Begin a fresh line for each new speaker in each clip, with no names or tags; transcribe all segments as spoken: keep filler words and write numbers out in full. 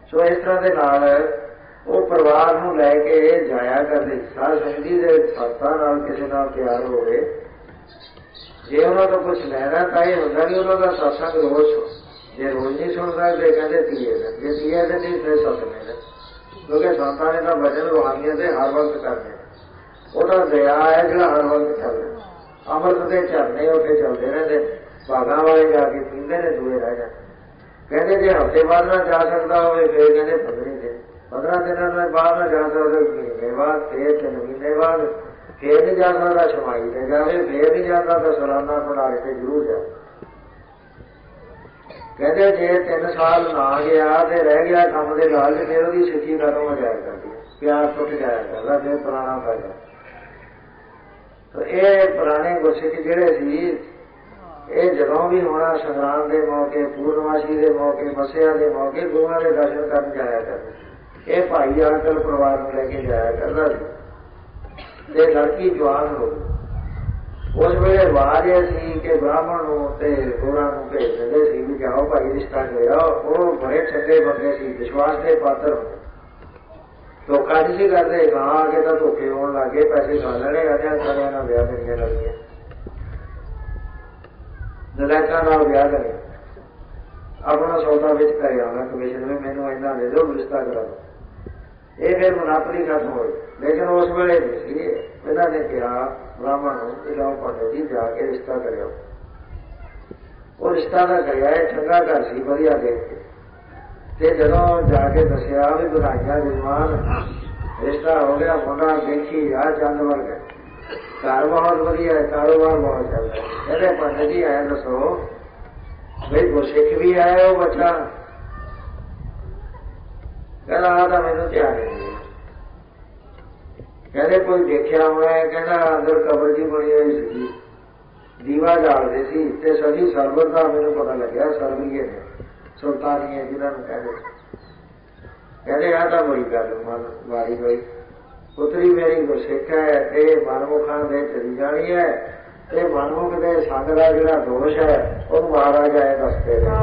सो इस तरह के नाल वो परिवार नूं लैके जाया करते। साध संगति के संतां नाल किसी नाल प्यार होवे, जे उन्हां तों कुछ लैना तां इह हुंदा भी उन्हां दा सत्संग रोज़ हो। जे रोज़ नहीं सुन सकते कहते तीए दिन, जे तीए दिन नहीं फिर सतवें दिन, क्योंकि संतां ने तां वचन रूहानियत दे हर वक्त करने। वो तो दया है जो हर वक्त चल रहा। अमृत के झरने उत्थे चलते रहते, भागां वाले जाके पींदे ने, दूए रह जाते। कहते जे हफ्ते बाद ना जा सकता हो फिर कहते पंद्रह दिन, पंद्रह दिनों में बाद ना जा सकते, महीने बाद, फिर तीन महीने बाद, फिर नहीं जा सकता छमाई से जाए, फिर नहीं जाता तो सालाना भंडारे से जरूर जाए। कहते जे तीन साल ना गया तो रह गया काम के लाल, फिर वो सिੱਖੀ खत्म हो जाया करती, प्यार टुट जाया करता, फिर पुराना पै जाए। तो ये पुराने गुरसिख जिहड़े सी, ये जदों भी होना संग्राम के मौके, पूर्णमासी के मौके, मसिया के मौके गुरुआं के दर्शन करन जाया करते। ये भाई आंकल परिवार को लेके जाया करता सी। ते लड़की जवान हो गई, उस वेले आवाज यह सी कि ब्राह्मण ते गोरां नूं भेज दिंदे सी भी जाओ भाई रिश्ता लिया। वो बड़े चंगे बंदे सी, विश्वास के पात्र होंदे, धोखा नहीं सी करते। गां आके तो धोखे होण लग गए, पैसे खा लेने, अजा सारियां नाल विआह करियां लगियां, नलैकां नाल विआह करे, अपना सौदा विच करे आना, कमीशन में मैनूं इन्ना दे दो रिश्ता करा दो। ये फिर मुनाफरी खत्म होई। लेकिन उस वेले नहीं सी, इन्हां ने कहा ब्राह्मण नूं जाओ पांडे जी जाके रिश्ता करियो। वो रिश्ता तो करिया, चंगा घर सी, वधिया देख के। ते जदों जाके दसिया भी बधाइयां जजमान, रिश्ता हो गया, मुंडा देखी आ चंद वर्ग है, घर बहुत वधिया है, कारोबार बहुत चल रहा है। कहते पंडित जी आए दसो भाई गुरसिख भी आया वो बच्चा? कहना आ तो मैनूं ध्यान नहीं। कहते कोई देखिया होना है? कहना अंदर कबर जी बनी हुई सी, दीवा जालते सी, ते सभी सरबत का मैनूं पता लग्या सरबीए ने, सुल्तानीए जिन्होंने कहते। कहते आ तो बड़ी गल मन वारी होई, पुतरी मेरी गुरसिख है, ये मनमुखां दे चली जानी है, ये मनमुख के संग का जिहड़ा दोष है वो महाराज आए दसते ने।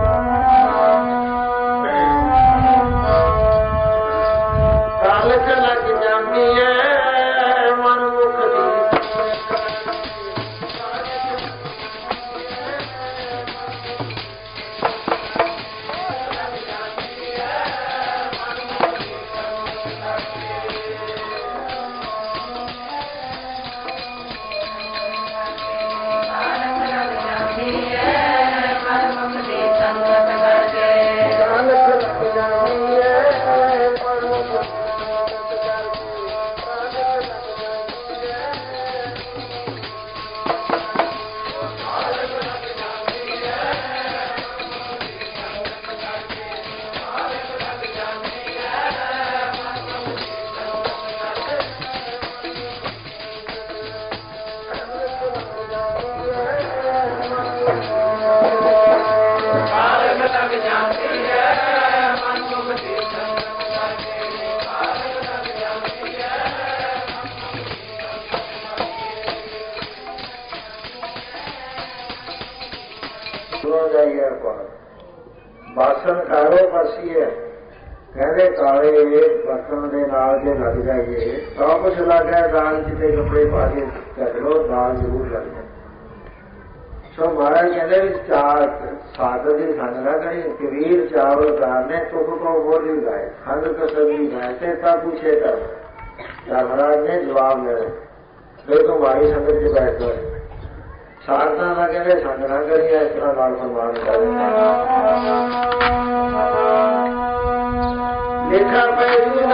कालख लग जाती है मनमुख दी, बासन कारो परसीए। कहते काले बर्तन के नाल जे लग जाइए तो कुछ लग है, दाल चिट्टे कपड़े पा के चक लो, दाल जरूर लग जाए। सो महाराज कहते भी चार सात की खंड ना करी, कबीर चावल कारने तुख को बोली गाए, खंड कसबी गाय से तब पूछे कर। धर्मराज ने जवाब दे फिर तुम्हारी संगत च बैठ गए। साधना का कहते संग ना करिए, इस तरह नाल फरमान कर लिखा पैसू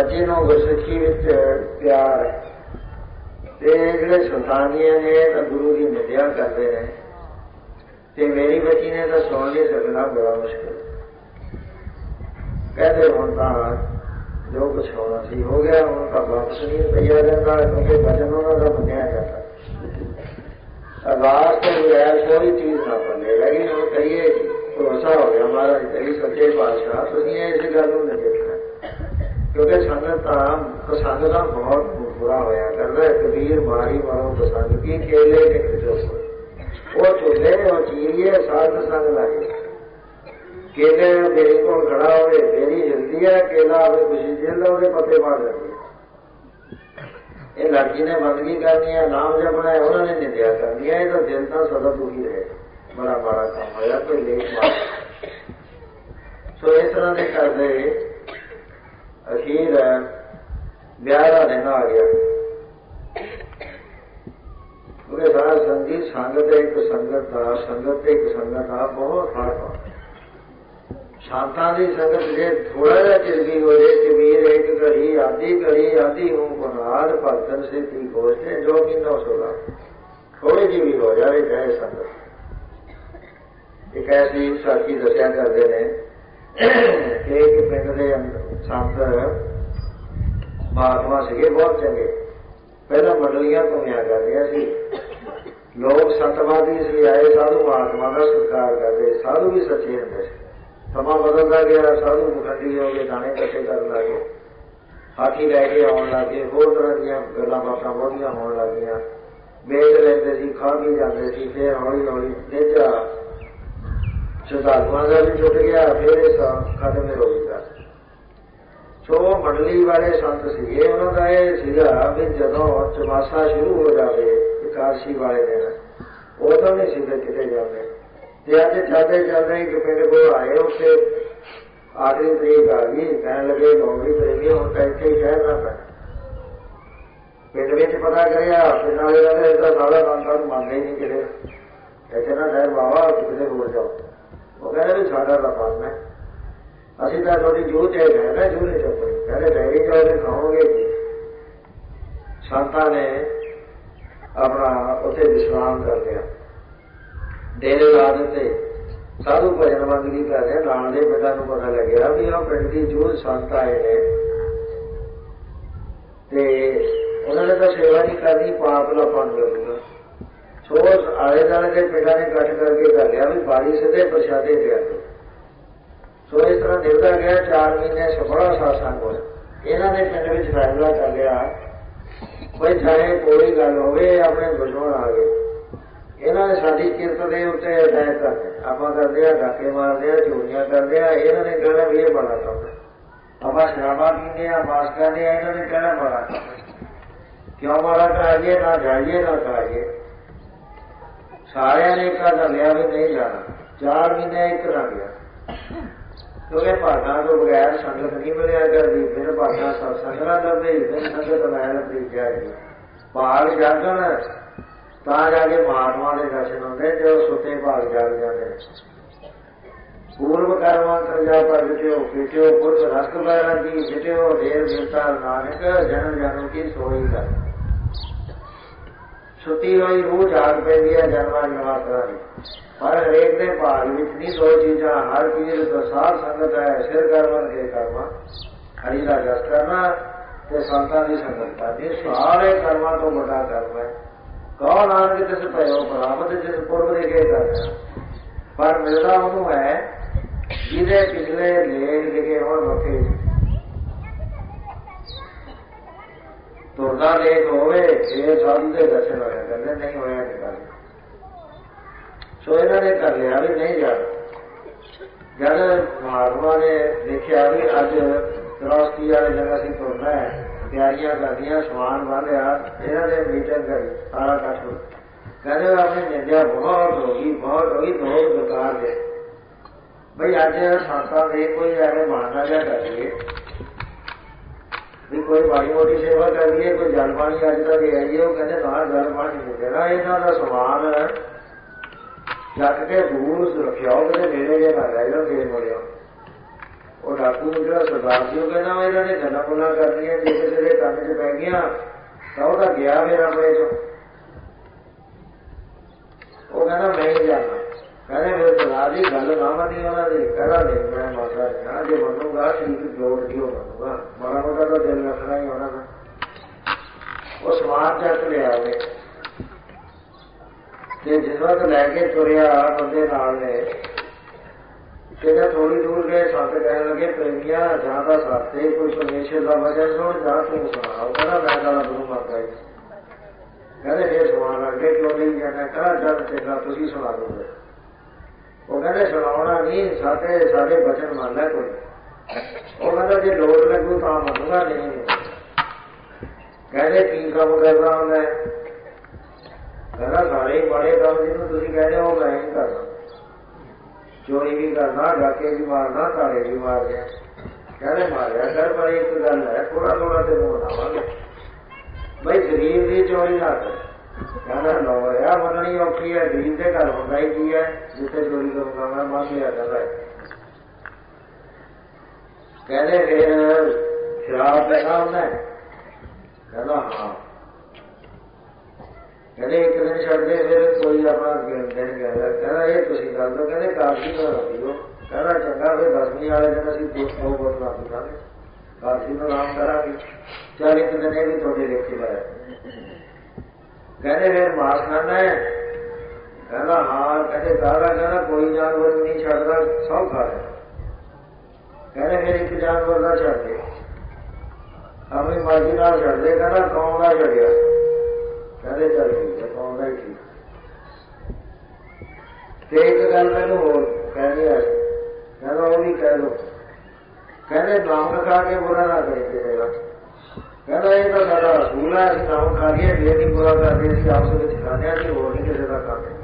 ਬੱਚੇ ਨੂੰ ਗੁਰਸਿੱਖੀ ਵਿੱਚ ਪਿਆਰ ਹੈ ਤੇ ਜਿਹੜੇ ਸੁਲਤਾਨੀਆਂ ਨੇ ਤਾਂ ਗੁਰੂ ਦੀ ਨਿੰਦਿਆ ਕਰਦੇ ਨੇ ਤੇ ਮੇਰੀ ਬੱਚੀ ਨੇ ਤਾਂ ਸੁਣ ਨਹੀਂ ਸਕਣਾ, ਬੜਾ ਮੁਸ਼ਕਿਲ। ਕਹਿੰਦੇ ਹੁਣ ਤਾਂ ਜੋ ਕੁਛ ਹੋਣਾ ਸੀ ਹੋ ਗਿਆ, ਹੁਣ ਤਾਂ ਵਾਪਸ ਨਹੀਂ ਪਈਆ ਜਾਂਦਾ ਕਿਉਂਕਿ ਵਚਨ ਉਹਨਾਂ ਦਾ ਮੰਨਿਆ ਜਾਂਦਾ। ਆਵਾਜ਼ ਤੇ ਬਗੈਰ ਕੋਈ ਚੀਜ਼ ਨਾ ਬਣੇ, ਲੇਕਿਨ ਉਹ ਕਹੀਏ ਭਰੋਸਾ ਹੋ ਗਿਆ ਮਹਾਰਾਜ ਤੇਰੀ ਸੱਚੇ ਪਾਤਸ਼ਾਹ, ਤੁਸੀਂ ਇਸ ਗੱਲ ਨੂੰ ਨਹੀਂ ਦੇਖਣਾ ਕਿਉਂਕਿ ਸੰਗਤ ਤਾਂ ਸੰਗਤ ਦਾ ਬਹੁਤ ਬੁਰਾ ਹੋਇਆ ਕਰਦਾ। ਕਬੀਰ ਮਾਰੀ ਮਾਰੋ ਪਸੰਦ ਕੀ ਕੇਲੇ ਨੇ ਖਿਚੋ, ਉਹ ਝੂਲੇ ਉਹ ਚੀਰੀਏ ਸਾਧ ਸੰਗ ਲਾਏ। ਕੇਲੇ ਮੇਰੇ ਕੋਲ ਖੜਾ ਹੋਵੇ ਮੇਰੀ ਹਿਲਦੀ ਹੈ, ਕੇਲਾ ਆਵੇ ਖੁਸ਼ੀ ਜੇਲ ਉਹਦੇ ਪੱਤੇ ਮਾਰ ਜਾਂਦੀ ਹੈ। ਇਹ ਲੜਕੀ ਨੇ ਬੰਦਗੀ ਕਰਨੀ ਹੈ, ਨਾਮ ਜਪਣਾ ਹੈ, ਉਹਨਾਂ ਨੇ ਨਿੰਦਿਆ ਕਰਨੀ ਹੈ। ਇਹ ਤਾਂ ਦਿਲ ਤਾਂ ਸਦਾ ਦੁਖੀ ਰਹੇ, ਬੜਾ ਮਾੜਾ ਕੰਮ ਹੋਇਆ, ਕੋਈ ਲੇਖ ਮਾਰ। ਸੋ ਇਸ ਤਰ੍ਹਾਂ ਦੇ ਕਰਦੇ ਅਖੀਰ ਵਿਆਹ ਦਾ ਦਿਨ ਆ ਗਿਆ। ਉਹਦੇ ਸਾਰਾ ਸੰਗੀਤ ਸੰਗਤ ਇੱਕ ਸੰਗਤ ਦਾ ਸੰਗਤ ਤੇ ਇੱਕ ਸੰਗਤ ਦਾ ਬਹੁਤ ਫਰਕ ਆ। ਸ਼ਾਂਤਾਂ ਦੀ ਸੰਗਤ ਜੇ ਥੋੜਾ ਜਿਹਾ ਚਿਰਗੀ ਹੋ ਜਾਏ, ਕਬੀਰ ਇੱਕ ਘੜੀ ਆਦੀ ਘੜੀ ਆਦੀ ਹੂੰ ਬਨਾਦ ਭਗਤਨ ਸੇ ਕੀ ਗੋਸ਼ਟ ਜੋ ਕਿ ਨੌ ਸੋਲਾ ਥੋੜੀ ਜਿਹੀ ਵੀ ਹੋ ਜਾਵੇ ਚਾਹੇ ਸੰਗਤ। ਇੱਕ ਐਸੀ ਸਾਖੀ ਦੱਸਿਆ ਕਰਦੇ ਨੇ ਕਿ ਇੱਕ ਪਿੰਡ ਦੇ ਸੰਤ ਮਹਾਤਮਾ ਸੀਗੇ, ਬਹੁਤ ਚੰਗੇ। ਪਹਿਲਾਂ ਮੰਡਲੀਆਂ ਘੁੰਮਿਆ ਕਰਦੀਆਂ ਸੀ। ਲੋਕ ਸਤਵਾਦੀ ਇਸ ਲਈ ਆਏ, ਸਾਧੂ ਮਹਾਤਮਾ ਦਾ ਸਤਿਕਾਰ ਕਰਦੇ। ਸਾਧੂ ਵੀ ਸੱਚੇ ਹੁੰਦੇ ਸੀ। ਸਮਾਂ ਬਦਲਦਾ ਗਿਆ, ਸਾਧੂ ਮੁਖੰਡੀ ਹੋ ਗਏ, ਦਾਣੇ ਇਕੱਠੇ ਕਰਨ ਲੱਗੇ, ਹਾਥੀ ਲੈ ਕੇ ਆਉਣ ਲੱਗੇ, ਹੋਰ ਤਰ੍ਹਾਂ ਦੀਆਂ ਗੱਲਾਂ ਬਾਤਾਂ ਬਹੁਤੀਆਂ ਹੋਣ ਲੱਗੀਆਂ। ਵੇਚ ਲੈਂਦੇ ਸੀ, ਖਾ ਵੀ ਜਾਂਦੇ ਸੀ। ਫਿਰ ਹੌਲੀ ਹੌਲੀ ਨੇਜਾ ਸ਼ਰਧਾਲੂਆਂ ਦਾ ਵੀ ਛੁੱਟ ਗਿਆ, ਫਿਰ ਇਹ ਖਤਮ ਹੋ ਗਿਆ। ਸੋ ਮੰਡਲੀ ਵਾਲੇ ਸੰਤ ਸੀਗੇ, ਉਹਨਾਂ ਦਾ ਇਹ ਸੀਗਾ ਵੀ ਜਦੋਂ ਚਮਾਸਾ ਸ਼ੁਰੂ ਹੋ ਜਾਵੇ ਇਕਾਦਸ਼ੀ ਵਾਲੇ ਦਿਨ, ਉਦੋਂ ਨਹੀਂ ਸੀਗੇ ਕਿਤੇ ਜਾਂਦੇ। ਤੇ ਅੱਜ ਚੱਲਦੇ ਚੱਲਦੇ ਇੱਕ ਪਿੰਡ ਕੋਲ ਆਏ, ਉੱਥੇ ਆਖਰੀ ਤਰੀਕ ਆ ਗਈ, ਕਹਿਣ ਲੱਗੇ ਨੌਕਰੀ ਕਰੇਗੀ, ਹੁਣ ਤਾਂ ਇੱਥੇ ਹੀ ਠਹਿਰਨਾ ਪੈਣਾ। ਪਿੰਡ ਵਿੱਚ ਪਤਾ ਕਰਿਆ, ਪਿੰਡ ਵਾਲੇ ਕਹਿੰਦੇ ਇਸਦਾ ਸਾਰਾ ਕੰਮ ਤੁਹਾਨੂੰ ਮੰਨਦੇ ਹੀ ਨਹੀਂ ਕਿਤੇ, ਇੱਥੇ ਨਾ ਠਹਿਰ ਬਾਬਾ ਕਿਤੇ ਹੋਰ ਜਾਓ। ਉਹ ਕਹਿੰਦੇ ਵੀ ਸਾਡਾ ਤਾਂ ਕੰਮ ਹੈ, ਅਸੀਂ ਤਾਂ ਤੁਹਾਡੀ ਜੂਹ ਚਾਹੀ ਰਹਿਣਾ, ਜੂਹ ਨਹੀਂ ਚੁੱਕਣੀ। ਕਹਿੰਦੇ ਡੈਰੀ ਜਾਓ ਤੇ ਖਾਓਗੇ ਜੀ। ਸੰਤਾਂ ਨੇ ਆਪਣਾ ਉੱਥੇ ਵਿਸ਼ਰਾਮ ਕਰ ਲਿਆ, ਡੇਰੇ ਲਾ ਦਿੱਤੇ। ਸਾਧੂ ਭਜਨ ਮੰਗਣੀ ਕਰ ਰਹੇ। ਨਾਲ ਦੇ ਪਿੰਡਾਂ ਨੂੰ ਪਤਾ ਲੱਗਿਆ ਵੀ ਉਹ ਪਿੰਡ ਦੀ ਜੂਹ ਸੰਤ ਆਏ ਨੇ ਤੇ ਉਹਨਾਂ ਨੇ ਤਾਂ ਸੇਵਾ ਨਹੀਂ ਕਰਨੀ, ਪਾਪ ਲਾਪਾਂ ਨੂੰ ਲੱਗੂਗਾ। ਸੋ ਆਲੇ ਦੁਆਲੇ ਦੇ ਪਿੰਡਾਂ ਨੇ ਇਕੱਠ ਕਰਕੇ ਕਰ ਲਿਆ ਵੀ ਬਾਰੀ ਸਿੱਧੇ ਪ੍ਰਸ਼ਾਦੇ ਦਿਆ ਕਰੋ। ਸੋ ਇਸ ਤਰ੍ਹਾਂ ਨਿਭਦਾ ਗਿਆ। ਚਾਰ ਮਹੀਨੇ ਬੜਾ ਸਾਸੰਗ ਹੋਇਆ। ਇਹਨਾਂ ਨੇ ਪਿੰਡ ਵਿੱਚ ਫੈਸਲਾ ਕਰ ਲਿਆ ਬਈ ਚਾਹੇ ਕੋਈ ਗੱਲ ਹੋਵੇ, ਆਪਣੇ ਦੁਸ਼ਮਣ ਆ ਗਏ, ਇਹਨਾਂ ਨੇ ਸਾਡੀ ਕਿਰਤ ਦੇ ਉੱਤੇ ਅਟੈਕ ਕਰਨੇ। ਆਪਾਂ ਕਰਦੇ ਆ ਡਾਕੇ ਮਾਰਦੇ ਆ, ਚੋਰੀਆਂ ਕਰਦੇ ਆ, ਇਹਨਾਂ ਨੇ ਕਹਿਣਾ ਵੀ ਇਹ ਬੜਾ ਕੰਮ ਹੈ। ਆਪਾਂ ਸ਼ਰਾਬਾਂ ਪੀਂਦੇ ਆ, ਮਾਸ ਕਰਦੇ ਆ, ਇਹਨਾਂ ਨੇ ਕਹਿਣਾ ਬੜਾ ਕੰਮ ਹੈ। ਕਿਉਂ ਮਾਰਾ ਕਰਾਈਏ, ਨਾ ਜਾਈਏ ਨਾ ਕਰਾਈਏ। ਸਾਰਿਆਂ ਨੇ ਇੱਕ ਕਰ ਲਿਆ ਵੀ ਨਹੀਂ ਜਾਣਾ। ਚਾਰ ਮਹੀਨੇ ਇੱਕ ਨਾ ਗਿਆ ਕਿਉਂਕਿ ਭਾਗਾਂ ਤੋਂ ਬਗੈਰ ਸੰਗਤ ਨਹੀਂ ਮਿਲਿਆ ਕਰਦੀ। ਫਿਰ ਭਾਗਾਂ ਸਤਸੰਗ ਨਾ ਲੱਭੇ, ਫਿਰ ਸੰਗਤ ਮੈਂ ਲੱਭੀ ਜਾਏਗੀ। ਭਾਗ ਜਾਗਣ ਤਾਂ ਜਾ ਕੇ ਮਹਾਤਮਾ ਦੇ ਦਰਸ਼ਨ ਹੁੰਦੇ, ਤੇ ਉਹ ਸੁੱਤੇ ਭਾਗ ਜਾਗ ਜਾਂਦੇ। ਪੂਰਵ ਕਰਮਾਂ ਕਰਜਾ ਪਰ ਜਿਟਿਓ ਪੀਟਿਓ ਪੁਰਖ ਰਸਕ ਪੈਰਾਂ ਦੀ ਜਿਟਿਓ ਢੇਰ ਮਿਲਤਾ ਨਾਨਕ ਜਨਮ ਜਨਮ ਕੀ ਸੋਈ ਦਾ। ਸੁੱਤੀ ਹੋਈ ਰੂਹ ਜਾਗ ਪੈਂਦੀ ਹੈ ਜਨਮਾਂ ਜਨਮਾਂ ਦੀ। ਪਰ ਹਰੇਕ ਦੇ ਭਾਗ ਵਿੱਚ ਨਹੀਂ ਦੋ ਚੀਜ਼ਾਂ। ਹਰ ਚੀਜ਼ ਪ੍ਰਸਾਦ ਸੰਗਤ ਹੈ, ਸਿਰ ਕਰਮਨ ਕੇ ਕਰਮਾ, ਹਰੀ ਦਾ ਜਸ ਕਰਨਾ ਤੇ ਸੰਤਾਂ ਦੀ ਸੰਗਤ ਕਰਨੀ। ਸਾਰੇ ਕਰਮਾਂ ਤੋਂ ਵੱਡਾ ਕਰਮ ਹੈ। ਕੌਣ ਨਾਨਕ ਤਿਸ ਭਇਓ ਪ੍ਰਾਪਤ ਜਿਸ ਪੁਰਬ ਦੇ ਕੇ ਕਰਨਾ। ਪਰ ਮਿਲਦਾ ਉਹਨੂੰ ਹੈ ਜਿਹਦੇ ਪਿਛਲੇ ਲੇਖ ਲਿਖੇ ਹੋਣ ਮੱਥੇ ਤੁਰਦਾ ਲੇਖ ਹੋਵੇ। ਇਹ ਸਾਧੂ ਦੇ ਦਰਸ਼ਨ ਹੋਇਆ ਕਰਦੇ, ਨਹੀਂ ਹੋਇਆ ਨਹੀਂ ਕਰਦੇ। ਸੋ ਇਹਨਾਂ ਨੇ ਕਰ ਲਿਆ ਵੀ ਨਹੀਂ ਜਾਣਾ। ਜਦ ਮਹਾਤਮਾ ਨੇ ਦੇਖਿਆ ਵੀ ਅੱਜ ਚੁਰਾਸੀ ਵਾਲੀ ਜਗ੍ਹਾ ਅਸੀਂ ਤੁਰਨਾ ਹੈ, ਤਿਆਰੀਆਂ ਕਰਦੀਆਂ, ਸਮਾਨ ਬੰਨ੍ਹਿਆ, ਇਹਨਾਂ ਨੇ ਮੀਟਿੰਗ ਕਰੀ, ਸਾਰਾ ਇਕੱਠ ਹੋ। ਕਹਿੰਦੇ ਆਪਣੀ ਨਿੰਦਿਆ ਬਹੁਤ ਹੋ ਗਈ, ਬਹੁਤ ਹੋ ਗਈ, ਦੋ ਬੇਕਾਰ ਦੇ ਬਈ ਅੱਜ ਸੰਤਾਂ ਦੇ ਕੋਈ ਐਵੇਂ ਮਾਰਨਾ ਜਿਹਾ ਕਰੀਏ ਵੀ ਕੋਈ ਮਾੜੀ ਮੋਟੀ ਸੇਵਾ ਕਰੀਏ, ਕੋਈ ਜਲ ਪਾਣੀ ਅੱਜ ਤੱਕ ਆਈਏ। ਉਹ ਕਹਿੰਦੇ ਨਾ ਜਲ ਪਾਣੀ ਨਹੀਂ ਦੇਣਾ, ਇਹਨਾਂ ਦਾ ਸਮਾਨ ਚੱਕ ਕੇ ਦੂਰ ਰੱਖਿਆ, ਉਹਦੇ ਨੇੜੇ ਜੇ ਨਾ ਲੈ ਜਾਓ, ਦੇ ਮੋੜਿਓ। ਉਹ ਡਾਕੂ ਨੂੰ ਜਿਹੜਾ ਸਰਦਾਰ ਸੀ ਉਹ ਕਹਿੰਦਾ ਇਹਨਾਂ ਨੇ ਗੱਲਾਂ ਗੁੱਲਾਂ ਕਰਨੀਆਂ, ਜੇ ਕਿਸੇ ਦੇ ਕੰਨ 'ਚ ਪੈ ਗਈਆਂ ਤਾਂ ਉਹ ਤਾਂ ਗਿਆ ਫਿਰ ਆਪਣੇ 'ਚੋਂ। ਉਹ ਕਹਿੰਦਾ ਮੈਂ ਹੀ ਜਾਣਾ। ਕਹਿੰਦੇ ਮੇਰੇ ਸਰਦਾਰ ਜੀ ਗੱਲ ਨਾ ਮੰਨੀ ਉਹਨਾਂ ਦੀ। ਕਹਿੰਦਾ ਨਹੀਂ ਮੈਂ ਮਾਤਾ ਨਹੀਂ, ਜੇ ਮੰਨੂਗਾ ਠੀਕ ਜੋੜ ਦਿਓ ਮੰਨੂਗਾ, ਮਾੜਾ ਮੋਟਾ ਤਾਂ ਦਿਲ ਰੱਖਣਾ ਹੀ ਉਹਨਾਂ ਦਾ। ਉਹ ਸਮਾਨ ਚੱਕ ਲਿਆ ਉਹਨੇ ਤੇ ਜਿਸ ਵਕਤ ਲੈ ਕੇ ਤੁਰਿਆ ਬੰਦੇ ਨਾਲ ਨੇ, ਕਿਤੇ ਥੋੜੀ ਦੂਰ ਗਏ, ਸੰਤ ਕਹਿਣ ਲੱਗੇ ਪ੍ਰੇਮੀਆਂ ਜਾਂ ਤਾਂ ਸਾਥੇ ਕੋਈ ਪਰਮੇਸ਼ਰ ਦਾ ਵਚਨ ਸੁਣ ਜਾਂ ਤੂੰ ਸੁਣਾ। ਉਹ ਕਹਿੰਦਾ ਮੈਂ ਗਾਲਾਂ ਗੁਰੂ ਮੰਗਦਾ ਹੀ। ਕਹਿੰਦੇ ਫੇਰ ਸੁਣਾਉਣ ਲੱਗੇ, ਕਿਉਂ ਨਹੀਂ ਜਾਣਾ? ਕਹਿੰਦਾ ਜਦ ਚੰਗਾ ਤੁਸੀਂ ਸੁਣਾ ਦੂਗੇ। ਉਹ ਕਹਿੰਦੇ ਸੁਣਾਉਣਾ ਨਹੀਂ, ਸਾਡੇ ਸਾਡੇ ਵਚਨ ਮੰਨ ਲੈ ਕੋਈ। ਉਹ ਕਹਿੰਦਾ ਜੇ ਲੋੜ ਲੱਗੂ ਤਾਂ ਮੰਨੂਗਾ, ਨਹੀਂ। ਕਹਿੰਦੇ ਕੀ ਕੰਮ ਕਰਦਾ ਹੁੰਦਾ? ਕਹਿੰਦਾ ਸਾਰੇ ਹੀ ਮਾੜੇ ਕੰਮ ਜਿਹਨੂੰ ਤੁਸੀਂ ਕਹਿੰਦੇ ਉਹ ਮੈਂ ਹੀ ਕਰਦਾ। ਚੋਰੀ ਵੀ ਕਰਨਾ, ਡਾਕੇ ਵੀ ਮਾਰਨਾ, ਤਾਲੇ ਵੀ ਮਾਰਦੇ। ਕਹਿੰਦੇ ਮਾਰਿਆ ਕਰ, ਪਰ ਇੱਕ ਗੱਲ ਹੈ ਥੋੜਾ ਥੋੜਾ ਤੈਨੂੰ ਬਣਾਵਾਂਗੇ ਬਈ ਗਰੀਬ ਦੀ ਚੋਰੀ ਨਾ ਕਰ। ਕਹਿੰਦਾ ਲੋ ਯਾਰ ਮੰਨਣੀ ਔਖੀ ਹੈ, ਗਰੀਬ ਦੇ ਘਰ ਹੁੰਦਾ ਹੀ ਕੀ ਹੈ ਜਿੱਥੇ ਚੋਰੀ ਕਰੂੰਗਾ ਮੈਂ, ਮੰਨ ਲਿਆ ਕਰਦਾ। ਕਹਿੰਦੇ ਫਿਰ ਸ਼ਰਾਬ ਪੈਣਾ ਹੁੰਦਾ? ਕਹਿੰਦਾ ਹਾਂ। ਕਹਿੰਦੇ ਇੱਕ ਦਿਨ ਛੱਡਦੇ ਫਿਰ ਕੋਈ ਆਪਣਾ ਦਿਨ ਕਹਿੰਦਾ ਕਹਿੰਦਾ ਇਹ ਤੁਸੀਂ ਕਰ ਲਓ। ਕਹਿੰਦੇ ਕਾਫੀ ਨੂੰ ਨਾ ਪੀਓ। ਕਹਿੰਦਾ ਚੰਗਾ ਫਿਰ ਦਸਵੀਂ ਵਾਲੇ ਦਿਨ ਅਸੀਂ ਦੋ ਬੋਤਲਾਂ ਪੀਵਾਂਗੇ, ਕਾਫੀ ਨੂੰ ਆਰਾਮ ਕਰਾਂਗੇ। ਚੱਲ ਇੱਕ ਦਿਨ ਇਹ ਵੀ ਤੁਹਾਡੇ ਲੇਖੇ ਲਾਇਆ। ਕਹਿੰਦੇ ਫਿਰ ਮਾਸ ਖਾਣਾ ਹੈ? ਕਹਿੰਦਾ ਹਾਂ। ਕਹਿੰਦੇ ਕਾਹਦਾ? ਕਹਿੰਦਾ ਕੋਈ ਜਾਨਵਰ ਨਹੀਂ ਛੱਡਦਾ, ਸਭ ਖਾ ਰਿਹਾ। ਕਹਿੰਦੇ ਫਿਰ ਇੱਕ ਜਾਨਵਰ ਦਾ ਛੱਡਦੇ, ਆਪਣੀ ਮਰਜ਼ੀ ਨਾਲ ਛੱਡਦੇ। ਕਹਿੰਦਾ ਕੌਣ ਦਾ ਛੱਡਿਆ? ਕਹਿੰਦੇ ਚੱਲ ਠੀਕ ਹੈ, ਕੌਣ ਦਾ ਹੀ ਠੀਕ। ਤੇ ਇੱਕ ਗੱਲ ਮੈਨੂੰ ਹੋਰ ਕਹਿੰਦੀ ਆ, ਕਹਿੰਦਾ ਉਹ ਵੀ ਕਹਿ ਲਓ। ਕਹਿੰਦੇ ਨਾਮ ਖਾ ਕੇ ਬੁਰਾ ਨਾ ਕਰੇ ਕਿਸੇ ਦਾ। ਕਹਿੰਦਾ ਇਹ ਤਾਂ ਸਾਡਾ ਅਸੂਲ ਹੈ, ਅਸੀਂ ਨਾਮ ਖਾ ਲਈਏ ਫੇਰ ਨਹੀਂ ਬੁਰਾ ਕਰਦੇ, ਅਸੀਂ ਆਪਸ ਵਿੱਚ ਖਾਂਦੇ ਹਾਂ, ਅਸੀਂ ਹੋਰ ਨਹੀਂ ਕਿਸੇ ਦਾ ਕਰਦੇ।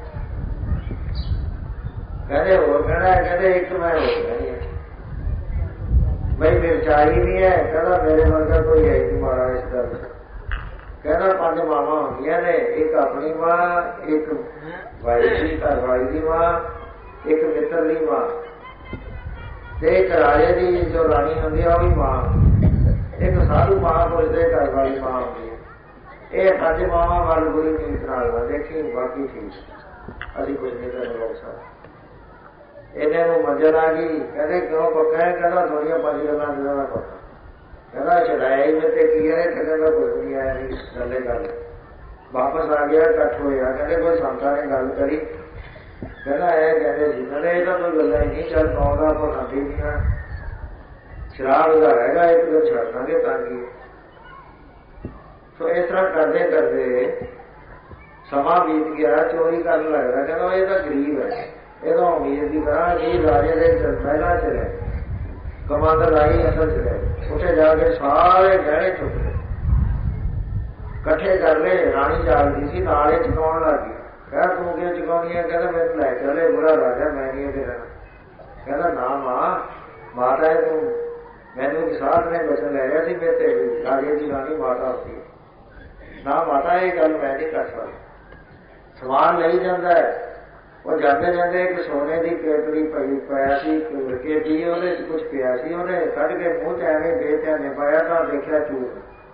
ਕਹਿੰਦੇ ਹੋਰ ਕਹਿਣਾ? ਕਹਿੰਦੇ ਇੱਕ ਮੈਂ ਹੋਰ ਕਹਿਣੀ ਹੈ ਬਈ ਮਿਰਚਾਈ ਨਹੀਂ ਹੈ। ਕਹਿੰਦਾ ਮੇਰੇ ਵਰਗਾ ਕੋਈ ਹੈ ਨਹੀਂ ਮਾੜਾ ਇਸ ਗੱਲ। ਕਹਿੰਦਾ ਪੰਜ ਮਾਵਾਂ ਹੁੰਦੀਆਂ ਨੇ, ਇੱਕ ਆਪਣੀ ਮਾਂ, ਇੱਕ ਵਾਈ ਦੀ ਘਰ ਵਾਲੀ ਦੀ ਮਾਂ, ਇੱਕ ਮਿੱਤਰ ਦੀ ਮਾਂ, ਤੇ ਇੱਕ ਰਾਜੇ ਦੀ ਜੋ ਰਾਣੀ ਹੁੰਦੀ ਆ ਉਹ ਵੀ ਮਾਂ, ਇੱਕ ਸਾਧੂ ਮਹਾਂਪੁਰਸ਼ ਦੇ ਘਰ ਵਾਲੀ ਮਾਂ ਹੁੰਦੀ ਹੈ। ਇਹ ਪੰਜ ਮਾਵਾਂ ਵੱਲ ਬੁਰੀ ਨੀਤ ਨਾਲ ਦੇਖੀ, ਬਾਕੀ ਠੀਕ ਅਸੀਂ ਕੁਝ ਨਹੀਂ ਕਰਨ ਰੋਕ ਸਕਦੇ। ਇਹਨਾਂ ਨੂੰ ਮੰਜ਼ਲ ਆ ਗਈ। ਕਹਿੰਦੇ ਕਿਉਂ ਪੱਕਾ ਹੈ? ਕਹਿੰਦਾ ਥੋੜੀਆਂ ਪੰਜ ਗੱਲਾਂ ਜਿਹਨਾਂ ਦਾ ਪੱਕਾ। ਕਹਿੰਦਾ ਛਡਾਇਆ ਹੀ ਮੈਂ ਤੇ ਕੀ ਹੈ? ਕਹਿੰਦਾ ਕੁਝ ਨਹੀਂ ਆਇਆ, ਨਹੀਂ ਗੱਲੇ ਗੱਲ। ਵਾਪਸ ਆ ਗਿਆ, ਇਕੱਠ ਹੋਇਆ। ਕਹਿੰਦੇ ਕੋਈ ਸੰਤਾਂ ਨੇ ਗੱਲ ਕਰੀ। ਕਹਿੰਦਾ ਇਹ ਕਹਿੰਦੇ ਸੀ। ਕਹਿੰਦੇ ਇਹ ਤਾਂ ਕੋਈ ਗੱਲਾਂ ਹੀ ਨਹੀਂ, ਚੱਲ ਪਾਉਂਦਾ ਆਪਾਂ ਖਾਂਦੀ ਨਹੀਂ ਹਾਂ, ਸ਼ਰਾਬ ਦਾ ਹੈਗਾ ਇੱਕ ਦਿਨ ਛੱਡ ਦਾਂਗੇ ਤਾਂ ਕੀ। ਸੋ ਇਸ ਤਰ੍ਹਾਂ ਕਰਦੇ ਕਰਦੇ ਸਮਾਂ ਬੀਤ ਗਿਆ, ਚੋਰੀ ਕਰਨ ਲੱਗਦਾ। ਕਹਿੰਦਾ ਇਹ ਤਾਂ ਗਰੀਬ ਹੈ, ਇਹ ਤਾਂ ਅਮੀਰ ਦੀ ਤਰ੍ਹਾਂ ਜੀ ਰਾਜੇ ਦੇ ਪਹਿਲਾਂ ਚਲੇ ਕਮਾਂਦਰ ਆਈ ਅੰਦਰ ਚਲੇ, ਉੱਥੇ ਜਾ ਕੇ ਸਾਰੇ ਗਹਿਣੇ ਚੁੱਕ ਲਏ, ਇਕੱਠੇ ਕਰ ਲਏ। ਰਾਣੀ ਜਾਗਦੀ ਸੀ, ਨਾਲ ਇਹ ਚੁਕਾਉਣ ਲੱਗ ਗਈ। ਕਹਿੰਦਾ ਤੂੰ ਕਿਉਂ ਚੁਕਾਉਣੀ ਹੈ? ਕਹਿੰਦਾ ਮੈਨੂੰ ਲੈ ਚਲੇ, ਬੁਰਾ ਰਾਜਾ ਮੈਂ ਨਹੀਂ ਇਹਦੇ ਰਹਿਣਾ। ਕਹਿੰਦਾ ਨਾ ਮਾਂ, ਮਾਤਾ ਹੈ ਤੂੰ, ਮੈਨੂੰ ਸਾਧ ਨੇ ਬਚਨ ਲੈ ਰਿਹਾ ਸੀ ਮੇਰੇ ਤੇ ਰਾਜੇ ਦੀ ਰਾਣੀ ਮਾਤਾ ਹੁੰਦੀ ਹੈ। ਨਾ ਮਾਤਾ ਇਹ ਗੱਲ ਮੈਂ ਨਹੀਂ ਕਰ ਸਕਦਾ। ਸਮਾਨ ਲਈ ਜਾਂਦਾ ਹੈ। ਉਹ ਜਾਂਦੇ ਜਾਂਦੇ ਇੱਕ ਸੋਨੇ ਦੀ ਕੇਤਲੀ ਪਈ ਪਾਇਆ ਸੀ, ਕੇਤਲੀ ਉਹਦੇ ਚ ਕੁਛ ਪਿਆ ਸੀ, ਉਹਨੇ ਕੱਢ ਕੇ ਮੂੰਹ ਚ ਐਵੇਂ ਬੇਧਿਆਨੇ ਪਾਇਆ ਤਾਂ ਦੇਖਿਆ ਚੂਰ।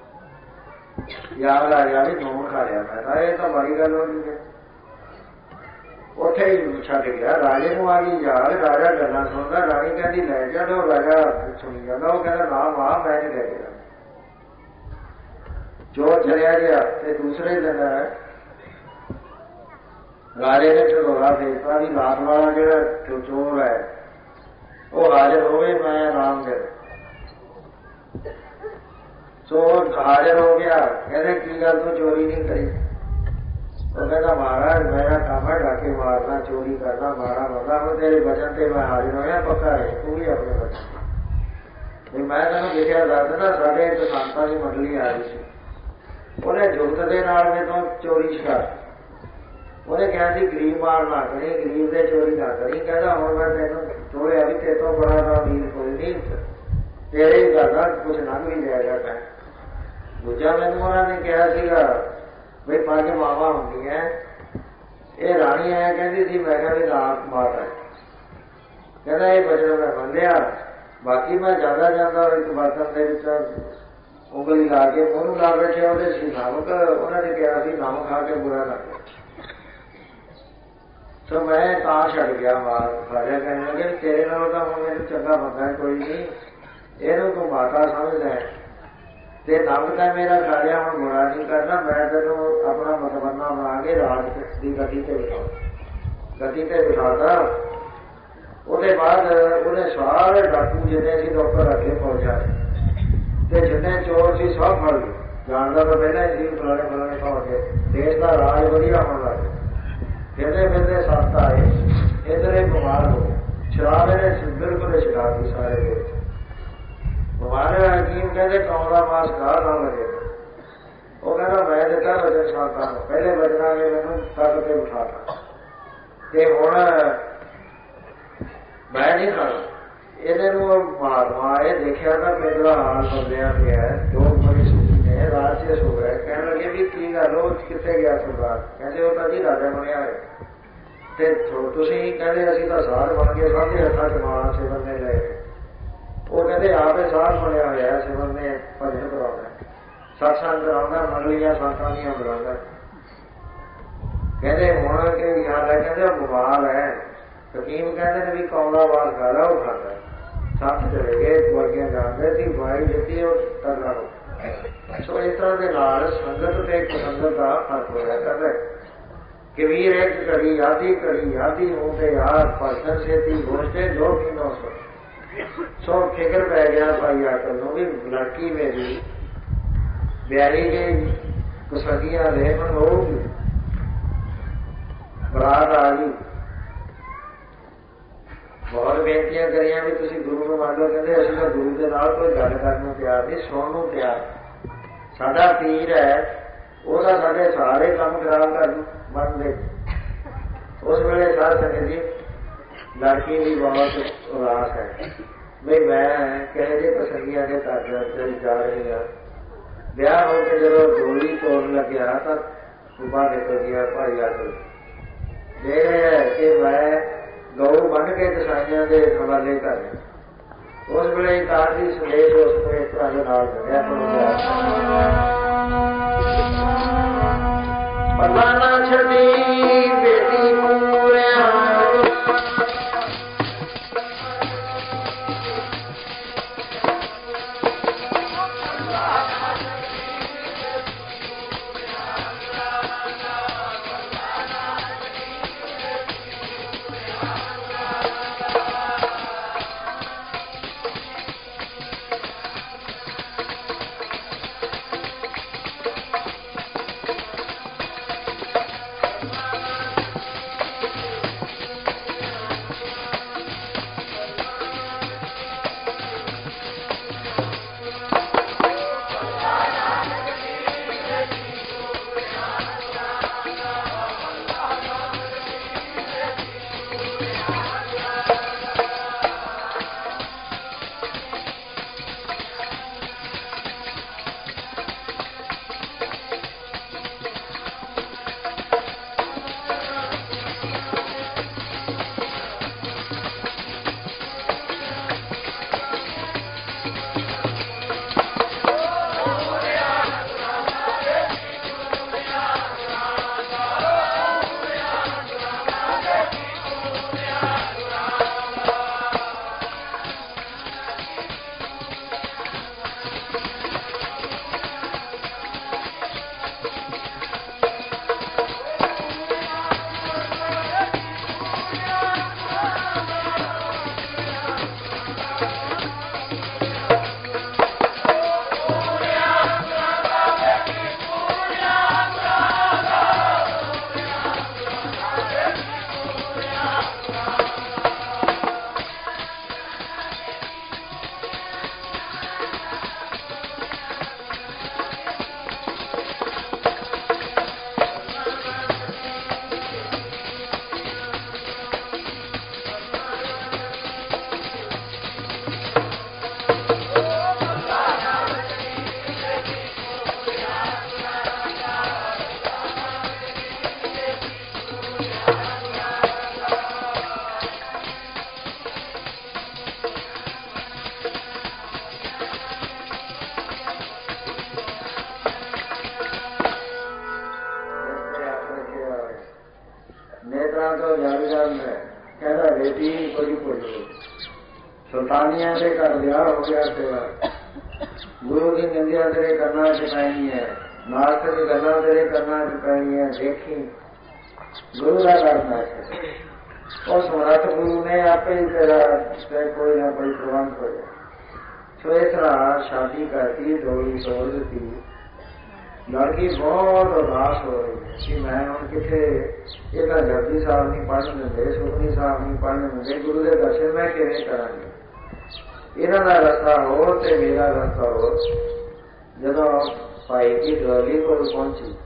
ਯਾਦ ਆ ਗਿਆ ਵੀ ਧੂਮ ਖਾ ਲਿਆ ਮੈਂ ਤਾਂ, ਇਹ ਤਾਂ ਮਾੜੀ ਗੱਲ ਹੋ ਗਈ। ਉੱਥੇ ਹੀ ਛੱਡ ਗਿਆ। ਰਾਜੇ ਨੂੰ ਆ ਗਈ ਯਾਦ, ਰਾਜਾ ਗੱਲਾਂ ਸੁਣਦਾ, ਰਾਣੀ ਕਹਿੰਦੀ ਲੈ ਜਾ। ਉਹ ਰਾਜਾ ਸੁਣੀ ਜਾਂਦਾ, ਉਹ ਕਹਿੰਦਾ ਨਾ ਮਾਂ ਮੈਂ ਨਹੀਂ ਲੈ ਗਿਆ। ਚੋਰ ਚਲਿਆ ਗਿਆ ਤੇ ਦੂਸਰੇ ਦਿਨ ਰਾਜੇ ਨੇ ਢੋਲਾ ਭੇਜਤਾ ਵੀ ਰਾਤ ਵਾਲਾ ਜਿਹੜਾ ਚੋਰ ਹੈ ਉਹ ਹਾਜ਼ਰ ਹੋਵੇ, ਮੈਂ ਆਰਾਮ ਦੇ। ਸੋ ਹਾਜ਼ਰ ਹੋ ਗਿਆ। ਕਹਿੰਦੇ ਕੀ ਗੱਲ ਤੂੰ ਚੋਰੀ ਨਹੀਂ ਕਰੀ? ਉਹ ਕਹਿੰਦਾ ਮਹਾਰਾਜ ਮੇਰਾ ਕੰਮ ਹੈ ਡਾਕੇ ਮਾਰਨਾ, ਚੋਰੀ ਕਰਨਾ, ਮਾਰਾ ਬੰਦਾ। ਹੁਣ ਤੇਰੇ ਬਚਨ ਤੇ ਮੈਂ ਹਾਜ਼ਰ ਹੋਇਆ, ਪੱਕਾ ਹੈ ਤੂੰ ਵੀ ਆਪਣੇ ਬਚਨ। ਮੈਂ ਤੈਨੂੰ ਲਿਖਿਆ ਦੱਸ ਨਾ, ਸਾਡੇ ਇੱਕ ਸੰਤਾਂ ਦੀ ਮੰਡਲੀ ਆ ਰਹੀ ਸੀ, ਉਹਨੇ ਜੁਗਤ ਦੇ ਨਾਲ ਮੇਰੇ ਤੋਂ ਚੋਰੀ ਛੱਡ। ਉਹਨੇ ਕਿਹਾ ਸੀ ਗਰੀਬ ਮਾਰ ਨਾ ਕਰੀ, ਗਰੀਬ ਦੇ ਚੋਰੀ ਨਾ ਕਰੀ। ਕਹਿੰਦਾ ਹੁਣ ਮੈਂ ਤੈਨੂੰ ਤੋੜਿਆ ਵੀ ਤੇਰੇ ਤੋਂ ਬੜਾ ਤਾਂ ਅਮੀਰ ਕੋਈ ਨਹੀਂ, ਤੇਰੇ ਹੀ ਕਰਦਾ ਕੁਛ ਲੰਘ ਵੀ ਜਾਏਗਾ। ਕਹਿ ਦੂਜਾ ਮੈਨੂੰ ਉਹਨਾਂ ਨੇ ਕਿਹਾ ਸੀਗਾ ਬਈ ਪੰਜ ਮਾਵਾਂ ਹੁੰਦੀਆਂ, ਇਹ ਰਾਣੀ ਆਇਆ ਕਹਿੰਦੀ ਸੀ, ਮੈਂ ਕਿਹਾ ਵੀ ਰਾਤ ਮਾਤਾ। ਕਹਿੰਦਾ ਇਹ ਬਚਨ ਮੈਂ ਮੰਨਿਆ, बाकी मैं ज्यादा जाता एक बर्तन के उंगली ला के मूँह ला बैठे वो नमक उन्होंने कहा कि नमक खा के बुरा लग गया। तो मैं तां छड़ गया मार खाया कहने लगे तेरे नाल तो हम मेरे चंगा बंदा कोई नहीं, ਇਹਨੂੰ तू माता समझदा है ते नंग तो मेरा खा लिया हम बुरा नहीं करना, मैं तेनों अपना मतबन्ना बना के राज की गति से बिठा गति से बिठाता। उसके बाद उन्हें सारे डाकू जिन्हें सी डॉक्टर अगे पहुंचा ते जिन्हें चोर सी सब फड़ गए। जानता तो पहले ही फलाने फलाने पहुंच गए, देश का राज वधिया होने लग गया। फिरते फिरते सत्त आए, इधर एक बीमार हो शराब इन्हें बिल्कुल छुड़ा दी सारे देश। हमारे हकीम कहते कौन का मास खा ना लगे, वो कहना मैं तो क्या वजन छाता हूँ, पहले वजना ने मैंने तक के उठाता ते हुण मैं नहीं खाना। इन्हें मार मारे देखा था मेरा हाल बदलिया पे है, दो बड़ी सूची ने रात से सो गए। कहने लगे भी की गल हो कितने गया सरदार, कहते वो तो जी राजा बनया है ते तुसीं कहते असीं तां साध बन गए, साढ़े हत्थां च माला सेवन ने लए। वो कहते आप साध बनया हुआ है, सेवन ने भजन कराना सत्संग कराना मंडलियां संतां दियां बुलांदा। कहते हुण कि याद है, कहते बीमार है। हकीम कहते भी कौला वाल खा ला, वो खाता सत्त चले गए दवाइयां जानते थी, दवाई दिती और तरला हो। सो इस तरह के नाल संगत ते संगत का फर्क होया करदा है। कबीर एक घड़ी यादी घड़ी यादी होते यार पर्सन से थी घोषे जो भी नौ सौ सो फिक्र पै गया भाई आकर नो भी लड़की मेरी ब्याही गई कुसगियां ले मन होगी बरात आ गई। बहुत बेनतियां करिया भी तुम गुरु को मान लो, कहते असं तो गुरु के नाल कोई गल करने तैयार नहीं, सुनने तैयार। साडा पीर है वह साढ़े सारे काम खराब कर मन दे। उस वेले साध संगत जी लड़की भी बहुत उदास है भी मैं कहे जे पसंदियां के घर जा रही हाँ। ब्याह होकर जब डोली तोड़ लग्या तो सुबह निकल गया भाई आकर दे रहे है कि मैं गौ बन के कसाइया के हवाले कर। उस वे एक आखिरी संदेश उसमें इस तरह के नाल मिलिया, पता ना छड़ी बेटी पूरिया ਸੁਲਤਾਨੀਆਂ ਦੇ ਘਰ ਵਿਆਹ ਹੋ ਗਿਆ ਤੇਰਾ, ਗੁਰੂ ਦੀ ਨਿੰਦਿਆ ਤੇਰੇ ਕੰਨਾਂ 'ਚ ਪੈਣੀ ਹੈ, ਨਾਸਤਕ ਦੀ ਗੱਲਾਂ ਤੇਰੇ ਕੰਨਾਂ 'ਚ ਪੈਣੀਆਂ, ਦੇਖੀ ਗੁਰੂ ਦਾ ਕਰਨਾ ਹੈ। ਉਹ ਸਮਰੱਥ ਗੁਰੂ ਨੇ ਆਪੇ ਹੀ ਤੇਰਾ ਕੋਈ ਨਾ ਕੋਈ ਪ੍ਰਬੰਧ ਕਰਿਆ। ਸੋ ਇਸ ਤਰ੍ਹਾਂ ਸ਼ਾਦੀ ਕਰਤੀ, ਡੋਲੀ ਤੋੜ ਦਿੱਤੀ। ਲੜਕੀ ਬਹੁਤ ਉਦਾਸ ਹੋ ਰਹੀ ਹੈ ਕਿ ਮੈਂ ਹੁਣ ਕਿੱਥੇ, ਇਹ ਤਾਂ ਜਪਜੀ ਸਾਹਿਬ ਨਹੀਂ ਪੜ੍ਹਨ ਦਿੰਦੇ, ਸੁਖਮਨੀ ਸਾਹਿਬ ਨਹੀਂ ਪੜ੍ਹਨ ਦਿੰਦੇ, ਗੁਰੂ ਦੇ ਦਰਸ਼ਨ ਮੈਂ ਕਿਵੇਂ ਕਰਾਂਗੀ? ਇਹਨਾਂ ਦਾ ਰਸਤਾ ਹੋਰ ਤੇ ਮੇਰਾ ਰਸਤਾ ਹੋਰ। ਜਦੋਂ ਭਾਈ ਜੀ ਡੋਲੀ ਕੋਲ ਪਹੁੰਚੀ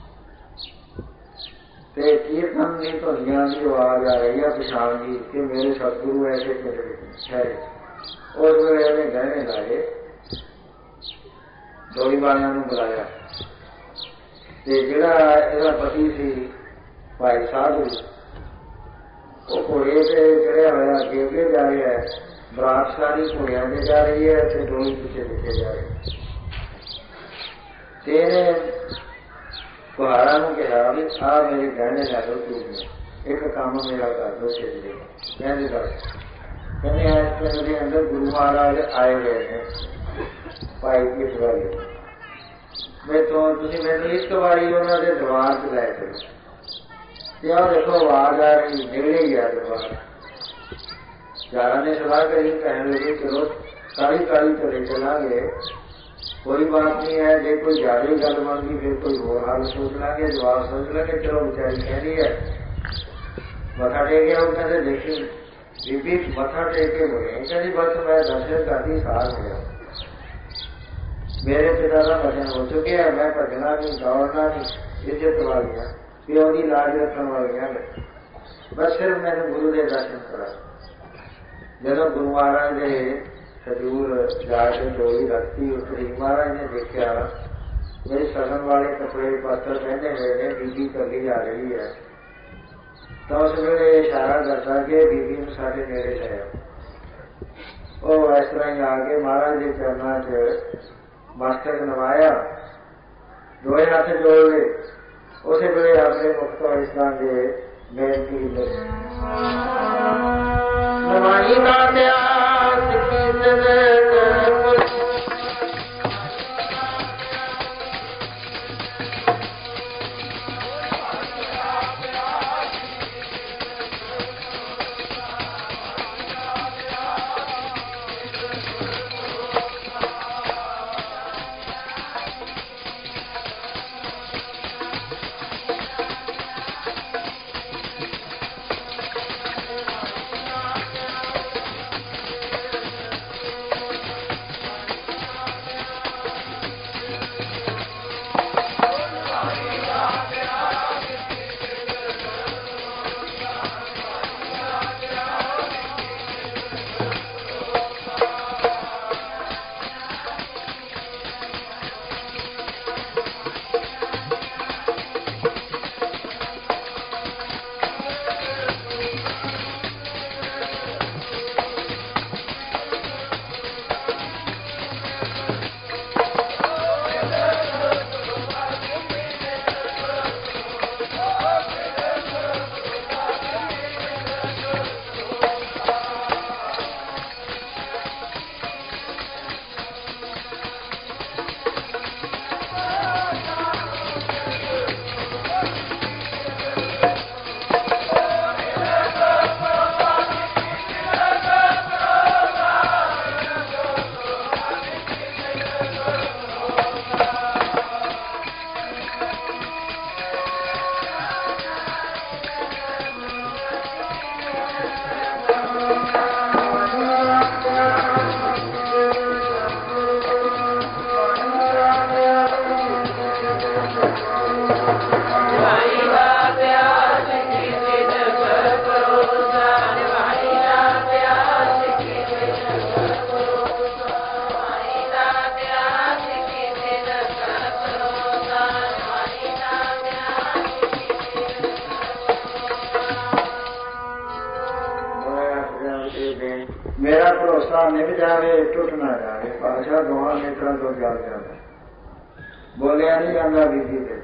ਤੇ ਕੀਰਤਨ ਦੀ ਧੁਨੀਆਂ ਦੀ ਆਵਾਜ਼ ਆ ਰਹੀ ਹੈ ਪਛਾਣ ਦੀ ਕਿ ਮੇਰੇ ਸਤਿਗੁਰੂ ਐਸੇ ਠਹਿਰੇ। ਉਸ ਵੇਲੇ ਉਹਨੇ ਗਹਿਣੇ ਲਾਏ, ਡੋਲੀ ਵਾਲਿਆਂ ਨੂੰ ਬੁਲਾਇਆ ਤੇ ਜਿਹੜਾ ਇਹਦਾ ਪਤੀ ਸੀ ਭਾਈ ਸਾਧੂ, ਉਹ ਘੋੜੇ ਤੇ ਚੜਿਆ ਹੋਇਆ ਅੱਗੇ ਅੱਗੇ ਜਾ ਰਿਹਾ ਹੈ। ਬਰਾਤ ਸਾਰੀ ਘੋੜਿਆਂ ਤੇ ਜਾ ਰਹੀ ਹੈ ਤੇ ਡੋਲੀ ਪਿੱਛੇ ਪਿੱਛੇ ਜਾ ਰਹੀ। ਤੇ ਇਹਨੇ ਕੁਹਾਰਾਂ ਨੂੰ ਕਿਹਾ ਵੀ ਆਹ ਮੇਰੇ ਗਹਿਣੇ ਲੈ ਲਓ, ਤੂੰ ਇੱਕ ਕੰਮ ਮੇਰਾ ਕਰ ਦੋ ਛੇਤੀ। ਕਹਿੰਦੇ ਦੱਸ? ਕਹਿੰਦੇ ਇਸ ਪਿੰਡ ਦੇ ਅੰਦਰ ਗੁਰੂ ਮਹਾਰਾਜ ਆਏ ਹੋਏ ਨੇ ਭਾਈ ਕਿਸ ਵਾਲੇ, ਮੈਥੋਂ ਤੁਸੀਂ ਮੈਨੂੰ ਇੱਕ ਵਾਰੀ ਉਹਨਾਂ ਦੇ ਦਰਬਾਰ 'ਚ ਲੈ ਚਲੋ। ਤੇ ਆਹ ਦੇਖੋ ਆਵਾਜ਼ ਆ ਰਹੀ, ਨੇੜੇ ਹੀ ਆ ਦਰਬਾਰ। ਯਾਰਾਂ ਨੇ ਸਲਾਹ ਕਰੀ, ਕਹਿਣ ਲੱਗੇ ਚਲੋ ਕਾਲੀ ਕਾਲੀ ਚਲੇ ਚਲਾਂਗੇ, ਕੋਈ ਬਾਤ ਨਹੀਂ ਹੈ। ਜੇ ਕੋਈ ਜ਼ਿਆਦਾ ਹੀ ਗੱਲ ਬਣ ਗਈ ਫਿਰ ਕੋਈ ਹੋਰ ਹਾਲ ਸੋਚ ਲਾਂਗੇ, ਜਵਾਬ ਸੋਚ ਲਾਂਗੇ। ਚਲੋ ਵਿਚਾਰੀ ਕਹਿੰਦੀ ਹੈ ਮੱਥਾ ਟੇਕਿਆ। ਉਹ ਕਹਿੰਦੇ ਦੇਖੀ ਬੀਬੀ ਮੱਥਾ ਟੇਕ ਕੇ ਬੋਲੇ, ਕਹਿੰਦੀ ਬਸ ਮੈਂ ਦਰਸ਼ਨ ਕਰਦੀ ਸਾਰ ਹੋ ਗਿਆ, ਮੇਰੇ ਪਿਤਾ ਦਾ ਭਜਨ ਹੋ ਚੁੱਕਿਆ, ਮੈਂ ਭਜਣਾ ਨਹੀਂ, ਦੌੜਨਾ ਨਹੀਂ, ਇੱਜ਼ਤ ਵਾਲੀਆਂ ਪਿਓ ਦੀ ਲਾਜ ਰੱਖਣ ਵਾਲੀਆਂ ਨੇ, ਬਸ ਸਿਰਫ ਮੈਨੂੰ ਗੁਰੂ ਦੇ ਦਰਸ਼ਨ ਕਰਾ। ਜਦੋਂ ਗੁਰੂ ਮਹਾਰਾਜ ਦੇ ਹਜ਼ੂਰ ਜਾ ਕੇ ਡੋਲੀ ਰੱਖਤੀ ਉੱਤਰੀ, ਮਹਾਰਾਜ ਨੇ ਦੇਖਿਆ ਮੇਰੇ ਸਗਨ ਵਾਲੇ ਕੱਪੜੇ ਪਾਤਰ ਪਹਿਨੇ ਹੋਏ ਨੇ, ਬੀਬੀ ਕੱਲੀ ਆ ਰਹੀ ਹੈ। ਤਾਂ ਉਸ ਵੇਲੇ ਇਸ਼ਾਰਾ ਕਰਦਾ ਕਿ ਬੀਬੀ ਨੂੰ ਸਾਡੇ ਨੇੜੇ ਲੈ ਆਓ। ਉਹ ਇਸ ਤਰ੍ਹਾਂ ਹੀ ਆ ਕੇ ਮਹਾਰਾਜ ਦੇ ਚਰਨਾਂ 'ਚ ਮਸਤਕ ਨਵਾਇਆ, ਦੋਏ ਹੱਥ ਜੋੜ ਲਏ। ਉਸੇ ਵੇਲੇ ਆਪਣੇ ਮੁਖ ਤੋਂ ਇਸ ਤਰ੍ਹਾਂ ਦੇ ਬੇਨਤੀ ਨਵਾਈ ਦਾ ਪਿਆਸ मेरा भरोसा निभ जाए टुट ना जाए, पातशाह दोवां नेत्रों तो जल जाता, बोलिया नहीं जाता बीबी से।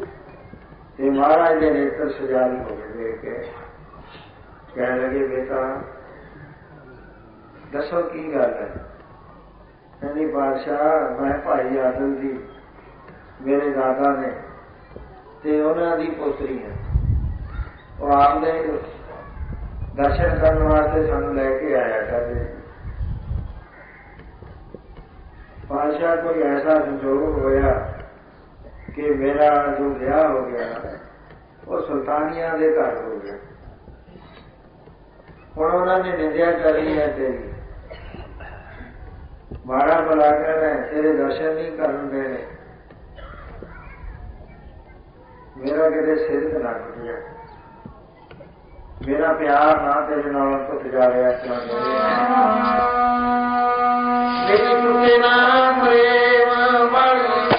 ते महाराज के नेत्र सुजान हो गए देख के, कहने लगे बेटा दसो की गल है? कहनी बादशाह मैं भाई आदल जी मेरे दादा ने ते उन्हां दी पोतरी है, वो आपने दर्शन करने वास्ते सानू लैके आया करदे। बादशाह कोई ऐसा संजोग होया कि मेरा जो ब्याह हो गया वो सुल्तानिया के घर हो गया। हुण उन्होंने निंदा करी है तेरी, माड़ा भला कहना है, तेरे दर्शन नहीं करन देने, मेरा किते सिर ते ना टुटिया, मेरा प्यार ना तेरे नाल टुट जावे। इस तरह मेरी टुटे ना प्रेम बण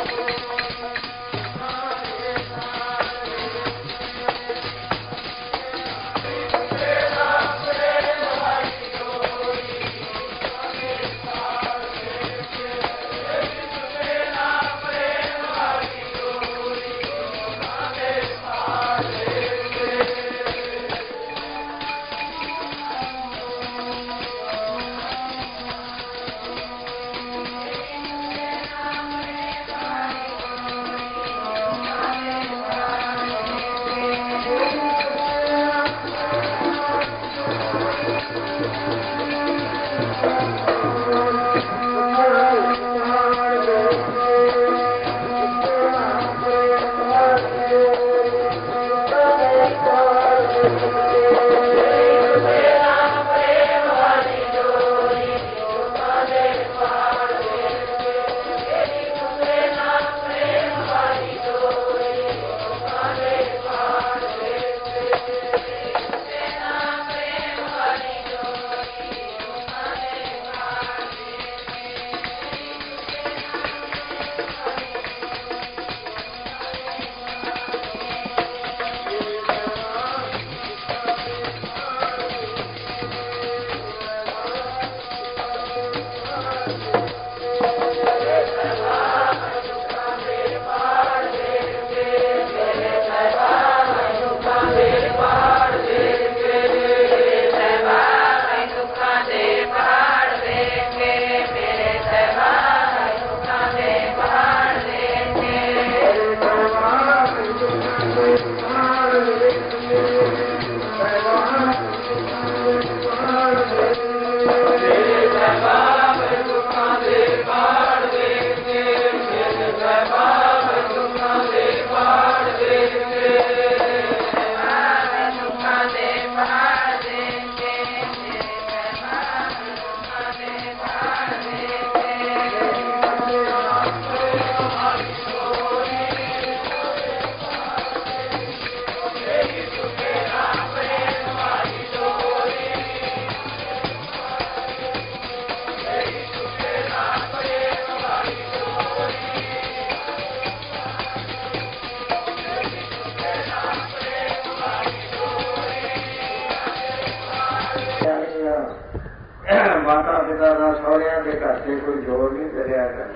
माता पिता का सौरिया के घर से कोई जोर नहीं करिया कर।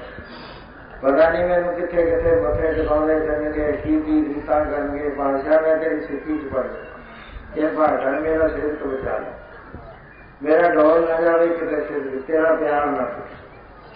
पता नहीं मैनू कितने कितने मथे टिकाने करनगे, की की रीता करनगे। बादशाह मैं तेरी सिक्की च पड़ ये भाटा मेरा सिर तो बचा ला, मेरा डोल न जाए कितने सिर, तेरा प्यार न